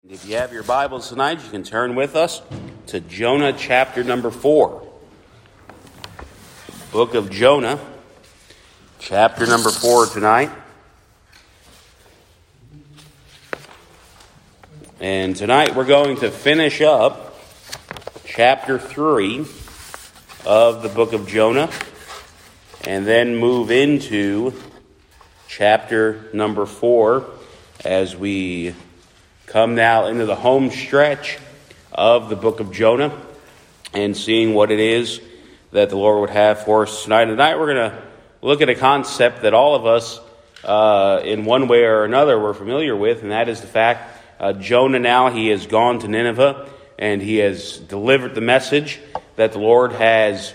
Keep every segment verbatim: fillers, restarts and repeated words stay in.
If you have your Bibles tonight, you can turn with us to Jonah chapter number four. Book of Jonah, chapter number four tonight. And tonight we're going to finish up chapter three of the book of Jonah and then move into chapter number four as we come now into the home stretch of the book of Jonah and seeing what it is that the Lord would have for us tonight. Tonight we're going to look at a concept that all of us, uh, in one way or another, we're familiar with, and that is the fact uh, Jonah now, he has gone to Nineveh and he has delivered the message that the Lord has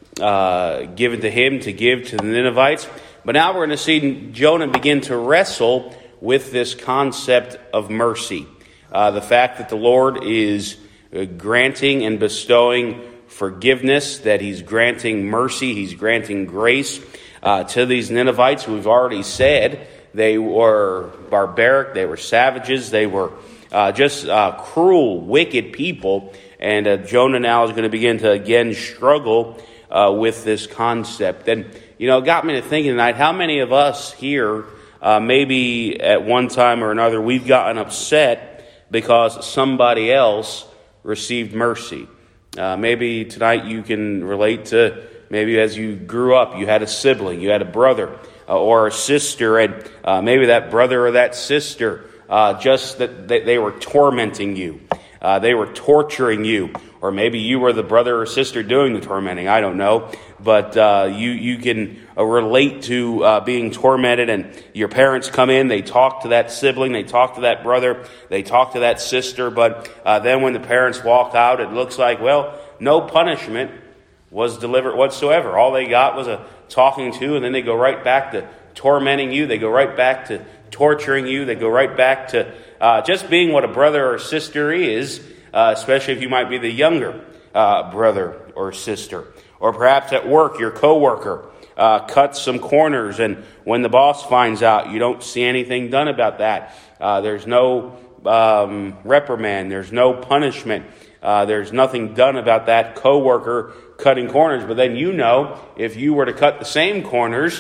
uh, given to him to give to the Ninevites. But now we're going to see Jonah begin to wrestle with this concept of mercy. Uh, the fact that the Lord is uh, granting and bestowing forgiveness, that he's granting mercy, he's granting grace uh, to these Ninevites. We've already said they were barbaric, they were savages, they were uh, just uh, cruel, wicked people. And uh, Jonah now is going to begin to again struggle uh, with this concept. And, you know, it got me to thinking tonight, how many of us here Uh, maybe at one time or another we've gotten upset because somebody else received mercy. Uh, maybe tonight you can relate to maybe as you grew up, you had a sibling, you had a brother uh, or a sister, and uh, maybe that brother or that sister, uh, just that they, they were tormenting you. Uh, they were torturing you. Or maybe you were the brother or sister doing the tormenting. I don't know. But uh, you, you can uh, relate to uh, being tormented, and your parents come in, they talk to that sibling, they talk to that brother, they talk to that sister. But uh, then when the parents walk out, it looks like, well, no punishment was delivered whatsoever. All they got was a talking to, and then they go right back to tormenting you. They go right back to torturing you. They go right back to uh, just being what a brother or sister is. Uh, especially if you might be the younger uh, brother or sister. Or perhaps at work, your coworker uh, cuts some corners, and when the boss finds out, you don't see anything done about that. Uh, there's no um, reprimand. There's no punishment. Uh, there's nothing done about that coworker cutting corners. But then you know, if you were to cut the same corners,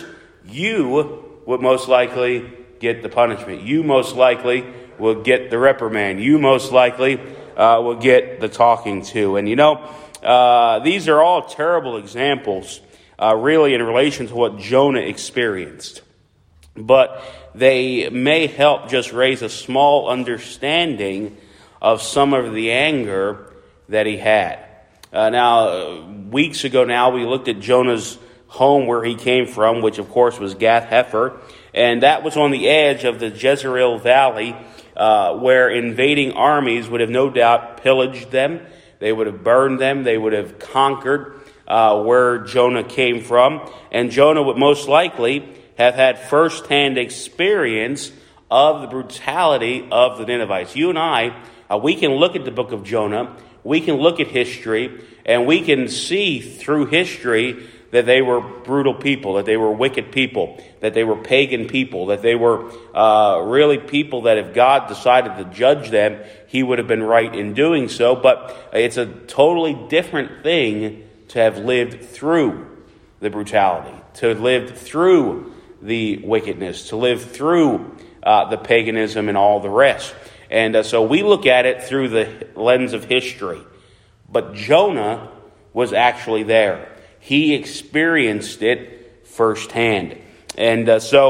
you would most likely get the punishment. You most likely will get the reprimand. You most likely Uh, will get the talking to. And you know, uh, these are all terrible examples, uh, really in relation to what Jonah experienced. But they may help just raise a small understanding of some of the anger that he had. Uh, now, weeks ago now, we looked at Jonah's home where he came from, which of course was Gath-Hepher. And that was on the edge of the Jezreel Valley, Uh, where invading armies would have no doubt pillaged them. They would have burned them. They would have conquered uh, where Jonah came from. And Jonah would most likely have had firsthand experience of the brutality of the Ninevites. You and I, uh, we can look at the book of Jonah. We can look at history, and we can see through history that they were brutal people, that they were wicked people, that they were pagan people, that they were uh, really people that if God decided to judge them, he would have been right in doing so. But it's a totally different thing to have lived through the brutality, to have lived through the wickedness, to live through uh, the paganism and all the rest. And uh, so we look at it through the lens of history. But Jonah was actually there. He experienced it firsthand. And uh, so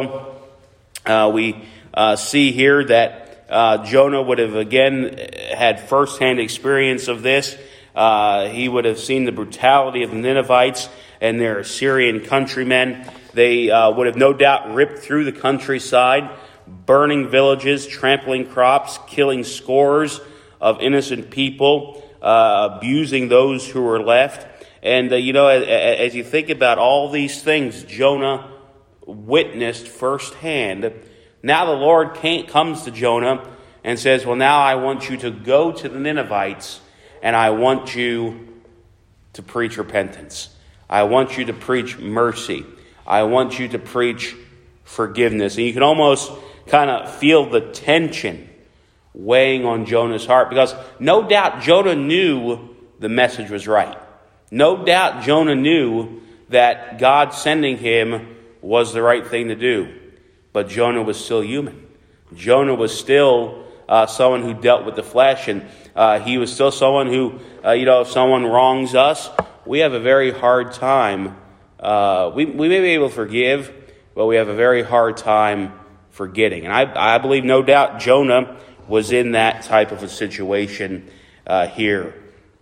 uh, we uh, see here that uh, Jonah would have again had firsthand experience of this. Uh, he would have seen the brutality of the Ninevites and their Assyrian countrymen. They uh, would have no doubt ripped through the countryside, burning villages, trampling crops, killing scores of innocent people, uh, abusing those who were left. And, uh, you know, as, as you think about all these things Jonah witnessed firsthand, now the Lord came, comes to Jonah and says, well, now I want you to go to the Ninevites and I want you to preach repentance. I want you to preach mercy. I want you to preach forgiveness. And you can almost kind of feel the tension weighing on Jonah's heart, because no doubt Jonah knew the message was right. No doubt Jonah knew that God sending him was the right thing to do. But Jonah was still human. Jonah was still uh, someone who dealt with the flesh, and uh, he was still someone who, uh, you know, if someone wrongs us, we have a very hard time. Uh, we, we may be able to forgive, but we have a very hard time forgetting. And I, I believe, no doubt, Jonah was in that type of a situation uh, here.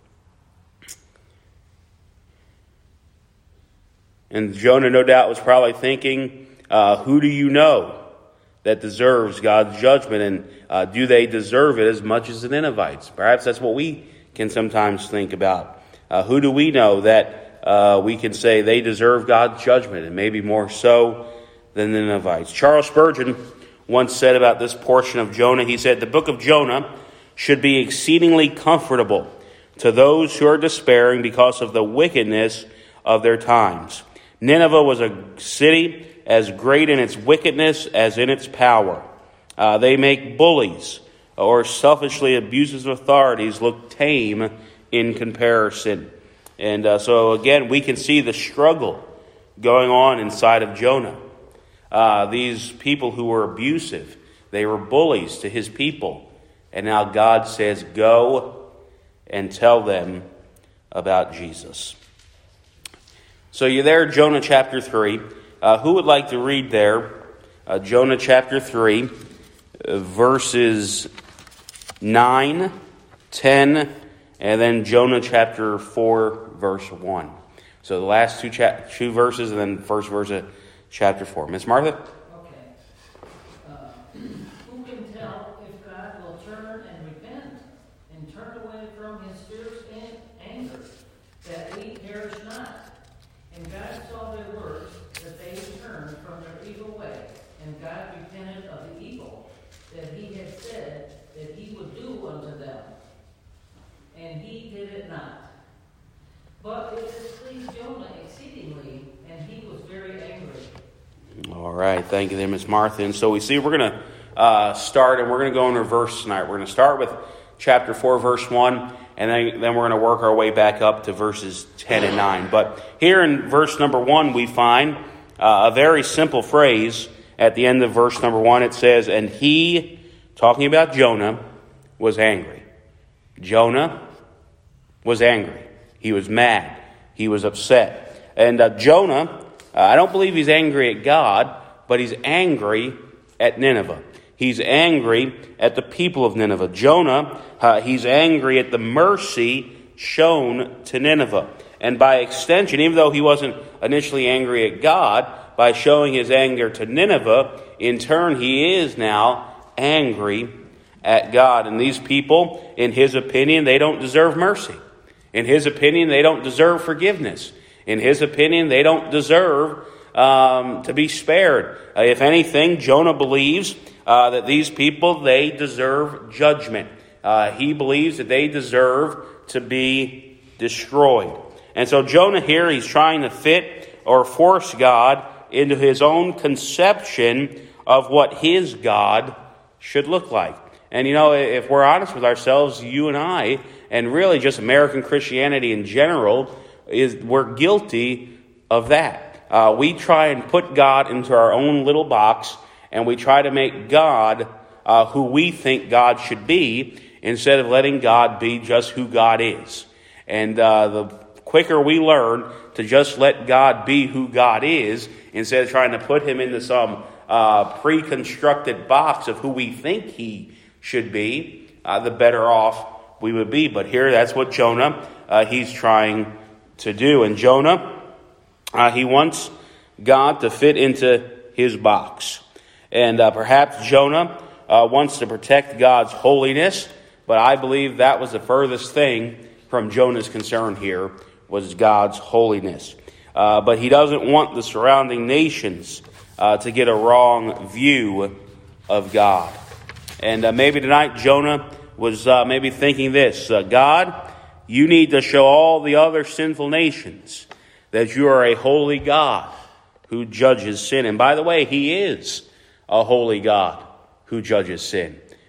And Jonah, no doubt, was probably thinking, uh, who do you know that deserves God's judgment? And uh, do they deserve it as much as the Ninevites? Perhaps that's what we can sometimes think about. Uh, who do we know that uh, we can say they deserve God's judgment, and maybe more so than the Ninevites? Charles Spurgeon once said about this portion of Jonah, he said, the book of Jonah should be exceedingly comfortable to those who are despairing because of the wickedness of their times. Nineveh was a city as great in its wickedness as in its power. Uh, they make bullies or selfishly abuses of authorities look tame in comparison. And uh, so again, we can see the struggle going on inside of Jonah. Uh, these people who were abusive, they were bullies to his people. And now God says, go and tell them about Jesus. So you're there, Jonah chapter three. Uh, who would like to read there? Uh, Jonah chapter three, uh, verses nine, ten, and then Jonah chapter four, verse one. So the last two cha- two verses, and then the first verse of chapter four. Miss Martha? Okay. Uh, who can tell if God will turn and repent and turn away from his fierce anger, that we perish not? And God saw their works, that they turned from their evil way, and God repented of the evil that he had said that he would do unto them. And he did it not. But it displeased Jonah exceedingly, and he was very angry. All right, thank you there, Miss Martha. And so we see we're going to uh, start, and we're going to go in reverse tonight. We're going to start with chapter four, verse one, and then, then we're going to work our way back up to verses ten and nine. But here in verse number one, we find uh, a very simple phrase at the end of verse number one. It says, and he, talking about Jonah, was angry. Jonah was angry. He was mad. He was upset. And uh, Jonah, uh, I don't believe he's angry at God, but he's angry at Nineveh. He's angry at the people of Nineveh. Jonah, uh, he's angry at the mercy shown to Nineveh. And by extension, even though he wasn't initially angry at God, by showing his anger to Nineveh, in turn he is now angry at God. And these people, in his opinion, they don't deserve mercy. In his opinion, they don't deserve forgiveness. In his opinion, they don't deserve um, to be spared. Uh, if anything, Jonah believes uh, that these people, they deserve judgment. Uh, he believes that they deserve to be destroyed. And so Jonah here, he's trying to fit or force God into his own conception of what his God should look like. And you know, if we're honest with ourselves, you and I, and really just American Christianity in general, is we're guilty of that. Uh, we try and put God into our own little box, and we try to make God uh, who we think God should be, instead of letting God be just who God is. And uh, the quicker we learn to just let God be who God is, instead of trying to put him into some uh, pre-constructed box of who we think he should be, uh, the better off we would be. But here, that's what Jonah, uh, he's trying to do. And Jonah, uh, he wants God to fit into his box. And uh, perhaps Jonah uh, wants to protect God's holiness, but I believe that was the furthest thing from Jonah's concern here, was God's holiness. Uh, but he doesn't want the surrounding nations uh, to get a wrong view of God. And uh, maybe tonight Jonah was uh, maybe thinking this, uh, God, you need to show all the other sinful nations that you are a holy God who judges sin. And by the way, he is a holy God who judges sin.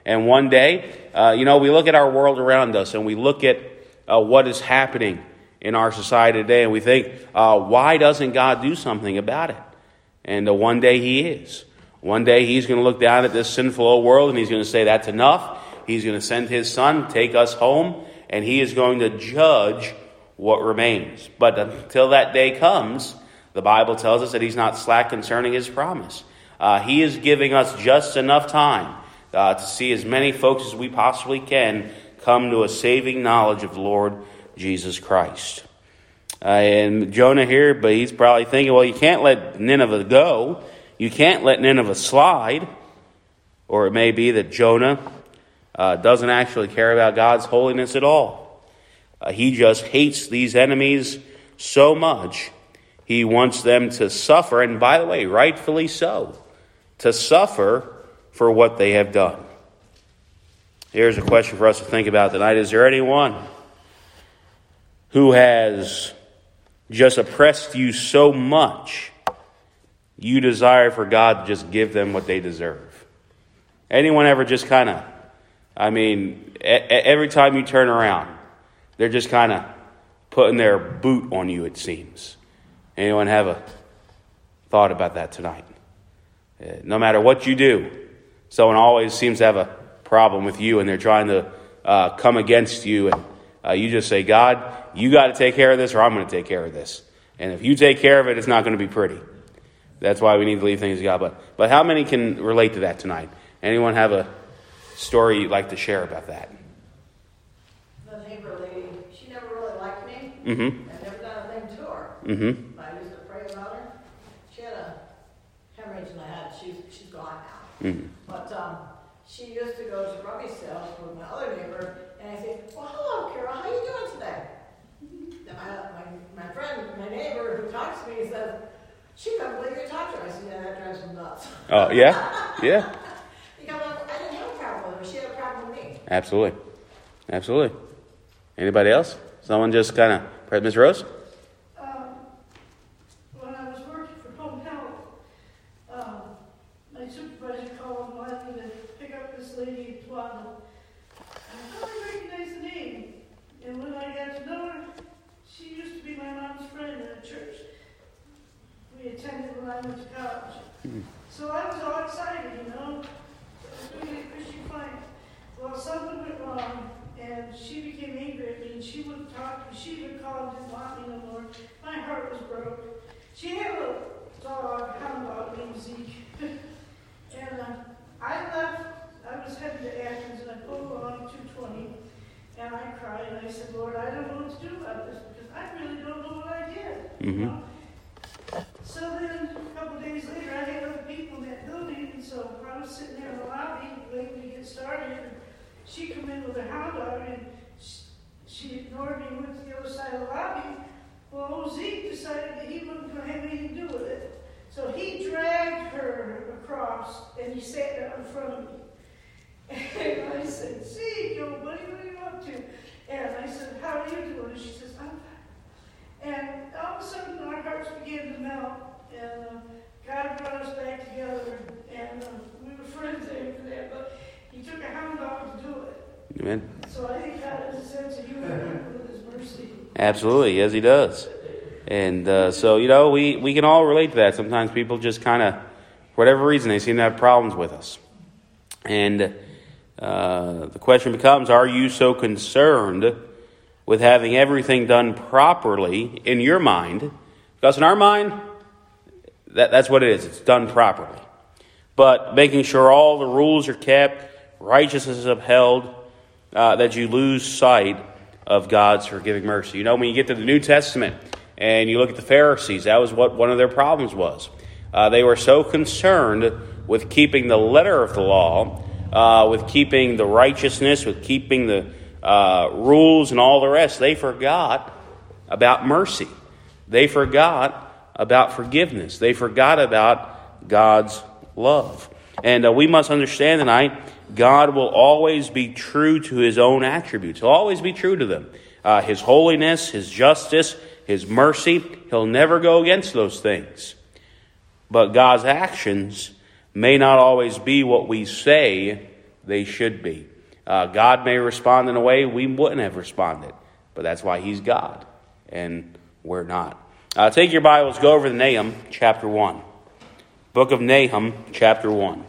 And one day, uh, you know, we look at our world around us and we look at uh, what is happening in our society today, and we think, uh, why doesn't God do something about it? And uh, one day he is. One day he's going to look down at this sinful old world and he's going to say, that's enough. He's going to send his son, take us home, and he is going to judge what remains. But until that day comes, the Bible tells us that he's not slack concerning his promise. Uh, he is giving us just enough time uh, to see as many folks as we possibly can come to a saving knowledge of the Lord Jesus Christ. Uh, and Jonah here, but he's probably thinking, well, you can't let Nineveh go. You can't let Nineveh slide. Or it may be that Jonah uh, doesn't actually care about God's holiness at all. Uh, he just hates these enemies so much. He wants them to suffer, and by the way, rightfully so, to suffer for what they have done. Here's a question for us to think about tonight. Is there anyone who has just oppressed you so much you desire for God to just give them what they deserve? Anyone ever just kind of, I mean, every time you turn around, they're just kind of putting their boot on you, it seems. Anyone have a thought about that tonight? No matter what you do, someone always seems to have a problem with you, and they're trying to uh, come against you, and uh, you just say, God, you got to take care of this, or I'm going to take care of this. And if you take care of it, it's not going to be pretty. That's why we need to leave things to God. But, but how many can relate to that tonight? Anyone have a story you'd like to share about that? The neighbor lady, she never really liked me. Mm-hmm. I've never done a thing to her. Mm-hmm. I used to pray about her. She had a hemorrhage in the head. She's, she's gone now. Mm-hmm. But um, she used to go to rubbish sales with my other neighbor, and I say, well, hello, Carol, how are you doing today? And my, my, my friend, my neighbor who talks to me says, she couldn't believe you talked to her. I said, yeah, that drives me nuts. Oh, yeah? Yeah. Because I didn't have a problem with her. She had a problem with me. Absolutely. Absolutely. Anybody else? Someone just kind of, Miss Rose? Um, when I was working for Home Health, um, my supervisor called and wanted me to pick up this lady in Twaddle. I thought I recognized the name. And when I got to know her, she used to be my mom's friend at a church we attended when I went to college. Mm-hmm. So I was all excited, you know. I was doing a Christian client. Well, something went wrong, and she became angry at me, and she wouldn't talk to me. She even called and didn't want me no more. My heart was broke. She had a little dog, hound dog named Zeke. and uh, I left. I was headed to Athens, and I pulled along two twenty, and I cried, and I said, Lord, I don't know what to do about this, because I really don't know what I did. Mm-hmm. You know? So then, a couple of days later, I had other people in that building, and so I was sitting there in the lobby waiting to get started, and she come in with her hound dog, and she, she ignored me and went to the other side of the lobby. Well, old Zeke decided that he wasn't going to have anything to do with it. So he dragged her across, and he sat down in front of me. And I said, Zeke, yo, buddy, what are you up to? And I said, how are you doing? And she says, I'm fine. And all of a sudden, our hearts began to melt, and uh, God brought us back together, and uh, we were friends after that, but he took a hound dog to do it. Amen. So I think God has a sense of humor with his mercy. Absolutely, yes, he does. And uh, so, you know, we, we can all relate to that. Sometimes people just kind of, for whatever reason, they seem to have problems with us. And uh, the question becomes, are you so concerned with having everything done properly in your mind? Because in our mind, that, that's what it is. It's done properly. But making sure all the rules are kept, righteousness is upheld, uh, that you lose sight of God's forgiving mercy. You know, when you get to the New Testament and you look at the Pharisees, that was what one of their problems was. Uh, they were so concerned with keeping the letter of the law, uh, with keeping the righteousness, with keeping the uh, rules and all the rest, they forgot about mercy. They forgot about forgiveness. They forgot about God's love. And uh, we must understand tonight, God will always be true to his own attributes. He'll always be true to them. Uh, his holiness, his justice, his mercy, he'll never go against those things. But God's actions may not always be what we say they should be. Uh, God may respond in a way we wouldn't have responded, but that's why he's God, and we're not. Uh, take your Bibles, go over to Nahum chapter one. Book of Nahum chapter one.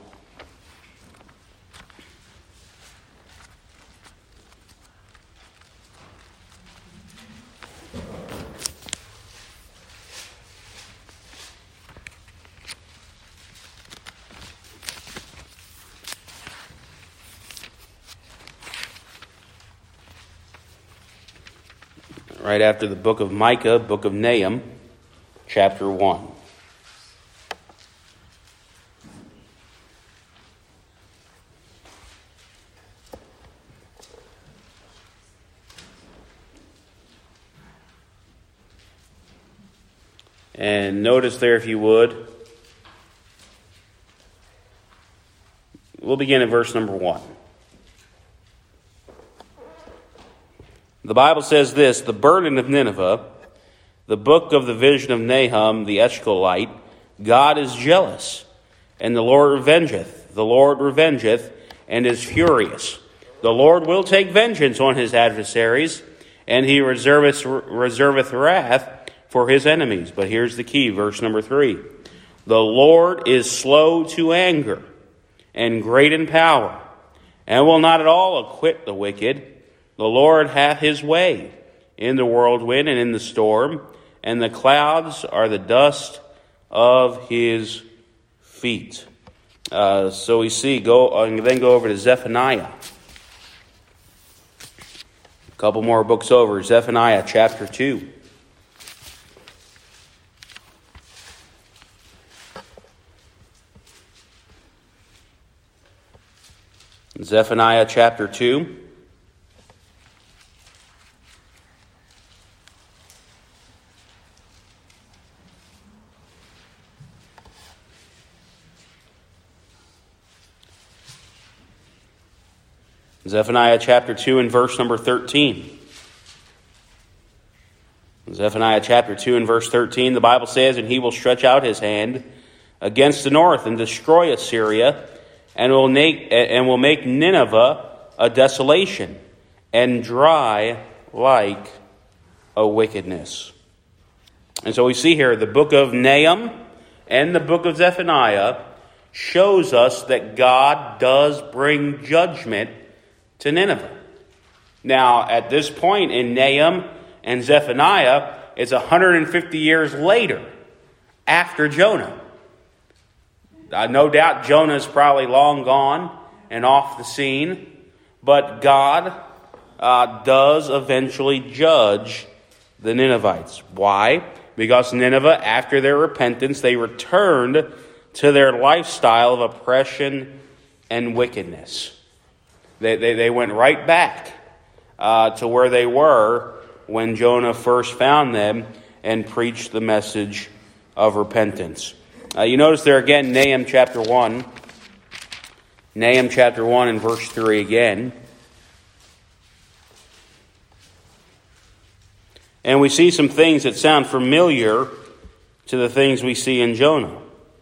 Right after the book of Micah, book of Nahum, chapter one. And notice there, if you would, we'll begin at verse number one. The Bible says this: the burden of Nineveh, the book of the vision of Nahum the Eshcolite, God is jealous, and the Lord revengeth. The Lord revengeth, and is furious. The Lord will take vengeance on his adversaries, and he reserveth, reserveth wrath for his enemies. But here's the key, verse number three. The Lord is slow to anger, and great in power, and will not at all acquit the wicked. The Lord hath his way in the whirlwind and in the storm, and the clouds are the dust of his feet. Uh, so we see, go and then go over to Zephaniah. A couple more books over, Zephaniah chapter two. Zephaniah chapter two. Zephaniah chapter two and verse number thirteen. Zephaniah chapter two and verse thirteen, the Bible says, and he will stretch out his hand against the north and destroy Assyria, and will make, and will make Nineveh a desolation, and dry like a wickedness. And so we see here the book of Nahum and the book of Zephaniah shows us that God does bring judgment to Nineveh. Now, at this point in Nahum and Zephaniah, it's one hundred fifty years later, after Jonah. Uh, no doubt Jonah's probably long gone and off the scene, but God uh, does eventually judge the Ninevites. Why? Because Nineveh, after their repentance, they returned to their lifestyle of oppression and wickedness. They, they, they went right back uh, to where they were when Jonah first found them and preached the message of repentance. Uh, you notice there again, Nahum chapter one. Nahum chapter one and verse three again. And we see some things that sound familiar to the things we see in Jonah.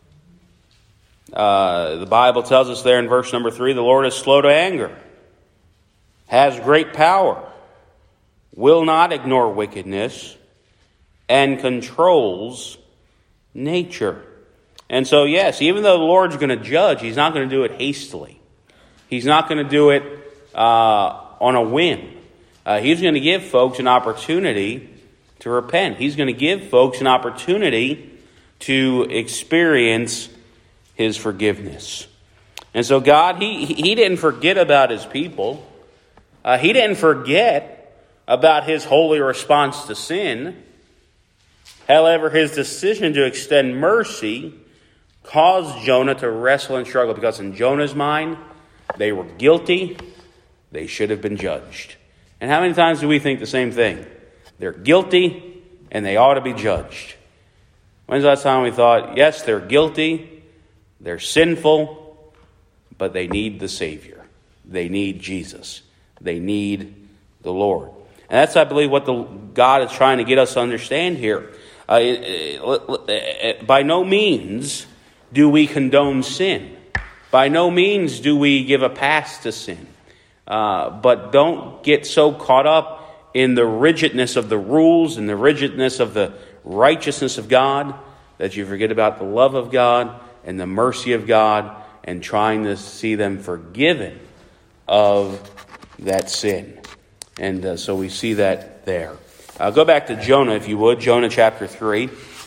Uh, the Bible tells us there in verse number three, the Lord is slow to anger, has great power, will not ignore wickedness, and controls nature. And so, yes, even though the Lord's going to judge, he's not going to do it hastily. He's not going to do it uh, on a whim. Uh, he's going to give folks an opportunity to repent. He's going to give folks an opportunity to experience his forgiveness. And so God, he, he didn't forget about his people. Uh, he didn't forget about his holy response to sin. However, his decision to extend mercy caused Jonah to wrestle and struggle, because in Jonah's mind, they were guilty. They should have been judged. And how many times do we think the same thing? They're guilty and they ought to be judged. When's the last time we thought, yes, they're guilty, they're sinful, but they need the Savior. They need Jesus. They need the Lord. And that's, I believe, what the God is trying to get us to understand here. Uh, it, it, it, by no means do we condone sin. By no means do we give a pass to sin. Uh, but don't get so caught up in the rigidness of the rules and the rigidness of the righteousness of God that you forget about the love of God and the mercy of God and trying to see them forgiven of that sin. And uh, so we see that there. Uh, go back to Jonah, if you would. Jonah chapter three.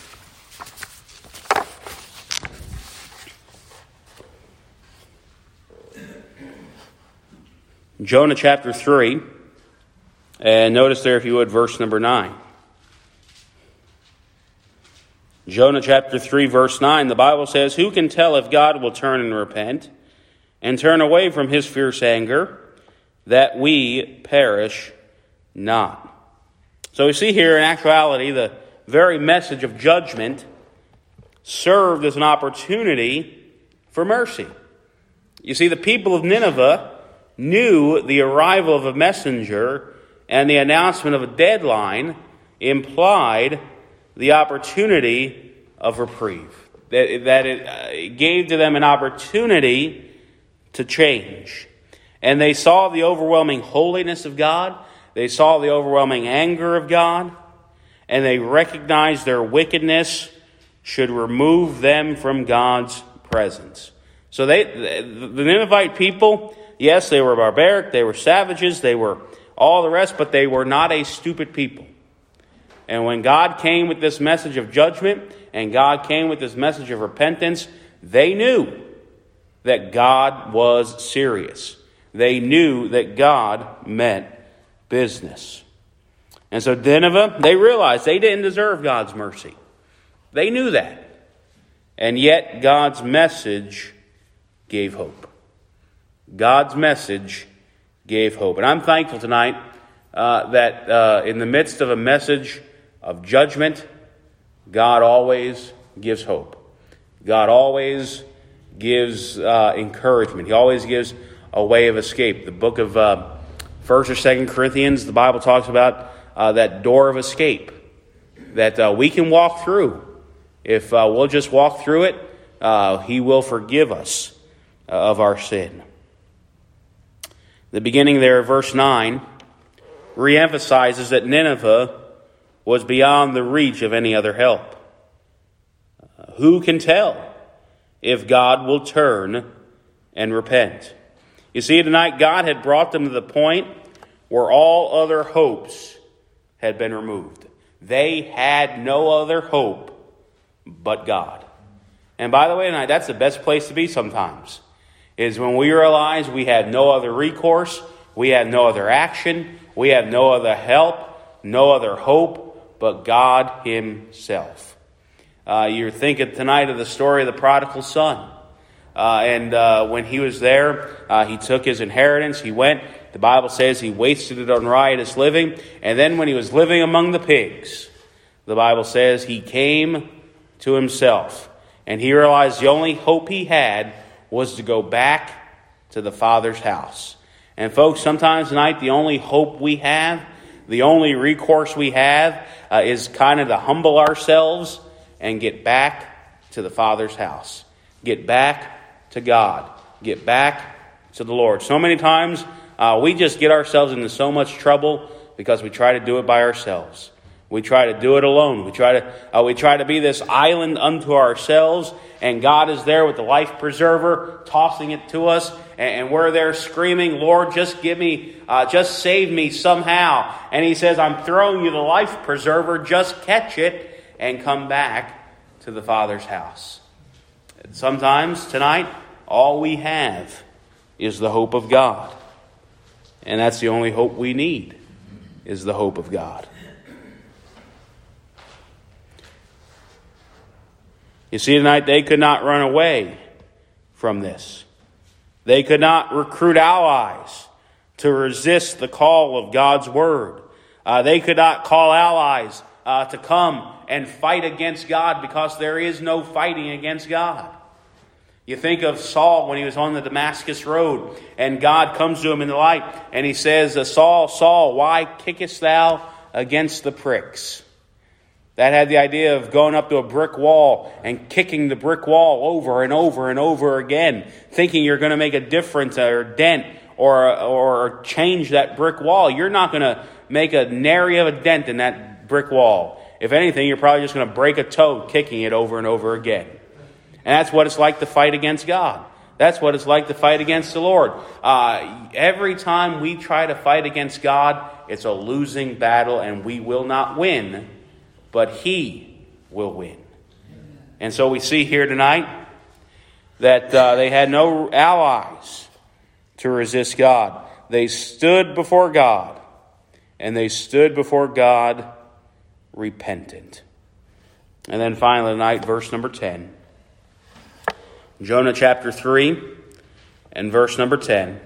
Jonah chapter three. And notice there, if you would, verse number nine. Jonah chapter three, verse nine, the Bible says, "Who can tell if God will turn and repent and turn away from his fierce anger, that we perish not?" So we see here, in actuality, the very message of judgment served as an opportunity for mercy. You see, the people of Nineveh knew the arrival of a messenger and the announcement of a deadline implied the opportunity of reprieve. That, that it, uh, it gave to them an opportunity to change. And they saw the overwhelming holiness of God. They saw the overwhelming anger of God. And they recognized their wickedness should remove them from God's presence. So they, the Ninevite people, yes, they were barbaric, they were savages, they were all the rest, but they were not a stupid people. And when God came with this message of judgment, and God came with this message of repentance, they knew that God was serious. They knew that God meant business. And so Nineveh, they realized they didn't deserve God's mercy. They knew that. And yet God's message gave hope. God's message gave hope. And I'm thankful tonight uh, that uh, in the midst of a message of judgment, God always gives hope. God always gives uh, encouragement. He always gives a way of escape. The book of uh, First or Second Corinthians, the Bible talks about uh, that door of escape that uh, we can walk through. If uh, we'll just walk through it, uh, He will forgive us uh, of our sin. The beginning there of verse nine reemphasizes that Nineveh was beyond the reach of any other help. Uh, who can tell if God will turn and repent? You see, tonight God had brought them to the point where all other hopes had been removed. They had no other hope but God. And by the way, tonight, that's the best place to be sometimes, is when we realize we have no other recourse, we have no other action, we have no other help, no other hope but God Himself. Uh, you're thinking tonight of the story of the prodigal son. Uh, and uh, when he was there, uh, he took his inheritance, he went. The Bible says he wasted it on riotous living. And then when he was living among the pigs, the Bible says he came to himself. And he realized the only hope he had was to go back to the Father's house. And folks, sometimes tonight the only hope we have, the only recourse we have uh, is kind of to humble ourselves and get back to the Father's house. Get back to God. Get back to the Lord. So many times uh, we just get ourselves into so much trouble because we try to do it by ourselves. We try to do it alone. We try to uh, we try to be this island unto ourselves, and God is there with the life preserver, tossing it to us, and, and we're there screaming, "Lord, just give me, uh, just save me somehow." And He says, "I'm throwing you the life preserver. Just catch it and come back to the Father's house." And sometimes tonight, all we have is the hope of God, and that's the only hope we need, is the hope of God. You see, tonight they could not run away from this. They could not recruit allies to resist the call of God's word. Uh, they could not call allies uh, to come and fight against God, because there is no fighting against God. You think of Saul when he was on the Damascus road, and God comes to him in the light, and He says, "Saul, Saul, why kickest thou against the pricks?" That had the idea of going up to a brick wall and kicking the brick wall over and over and over again, thinking you're going to make a difference or dent or, or change that brick wall. You're not going to make a nary of a dent in that brick wall. If anything, you're probably just going to break a toe kicking it over and over again. And that's what it's like to fight against God. That's what it's like to fight against the Lord. Uh, every time we try to fight against God, it's a losing battle, and we will not win, but He will win. And so we see here tonight that uh, they had no allies to resist God. They stood before God, and they stood before God repentant. And then finally tonight, verse number ten. Jonah chapter three and verse number ten.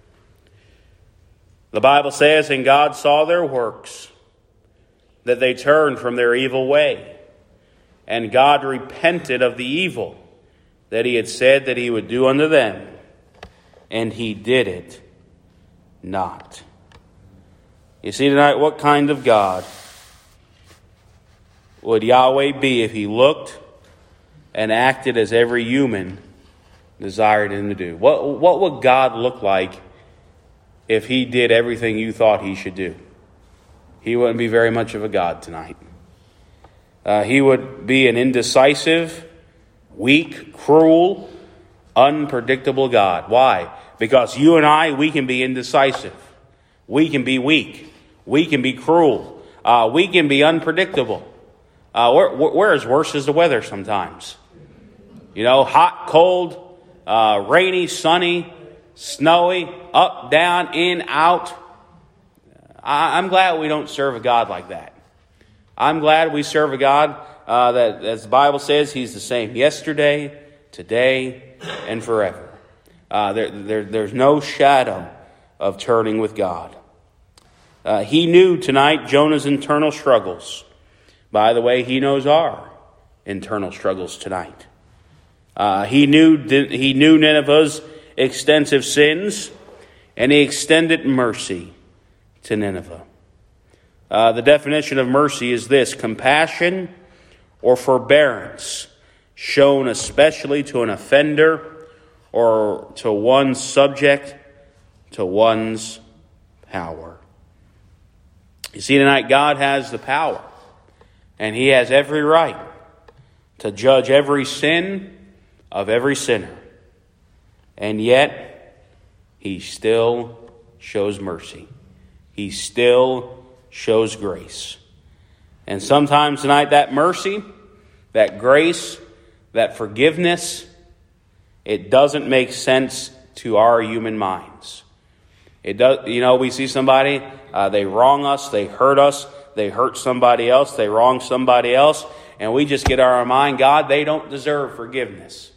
The Bible says, "And God saw their works, that they turned from their evil way. And God repented of the evil that He had said that He would do unto them. And He did it not." You see tonight, what kind of God would Yahweh be if He looked and acted as every human desired Him to do? What, what would God look like if He did everything you thought He should do? He wouldn't be very much of a God tonight. Uh, he would be an indecisive, weak, cruel, unpredictable God. Why? Because you and I, we can be indecisive. We can be weak. We can be cruel. Uh, we can be unpredictable. Uh, we're, we're as worse as the weather sometimes. You know, hot, cold, uh, rainy, sunny, snowy, up, down, in, out. I, I'm glad we don't serve a God like that. I'm glad we serve a God uh, that, as the Bible says, He's the same yesterday, today, and forever. Uh, there, there, there's no shadow of turning with God. Uh, he knew tonight Jonah's internal struggles. By the way, He knows our internal struggles tonight. Uh, he knew he knew Nineveh's extensive sins, and He extended mercy to Nineveh. Uh, the definition of mercy is this: compassion or forbearance shown especially to an offender or to one subject to one's power. You see, tonight God has the power, and He has every right to judge every sin of every sinner. And yet, He still shows mercy. He still shows grace. And sometimes tonight that mercy, that grace, that forgiveness, it doesn't make sense to our human minds. It does. You know, we see somebody, uh, they wrong us, they hurt us, they hurt somebody else, they wrong somebody else, and we just get our mind, God, they don't deserve forgiveness.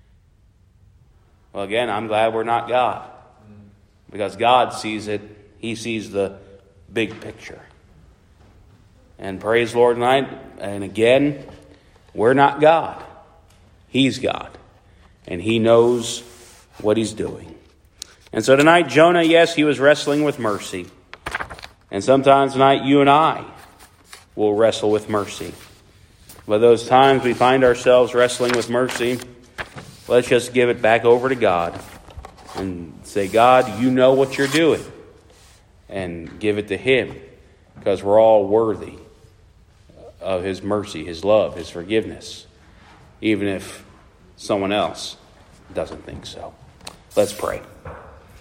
Well, again, I'm glad we're not God, because God sees it. He sees the big picture. And praise the Lord tonight. And again, we're not God. He's God. And He knows what He's doing. And so tonight, Jonah, yes, he was wrestling with mercy. And sometimes tonight, you and I will wrestle with mercy. But those times we find ourselves wrestling with mercy, let's just give it back over to God and say, God, You know what You're doing. And give it to Him, because we're all worthy of His mercy, His love, His forgiveness, even if someone else doesn't think so. Let's pray.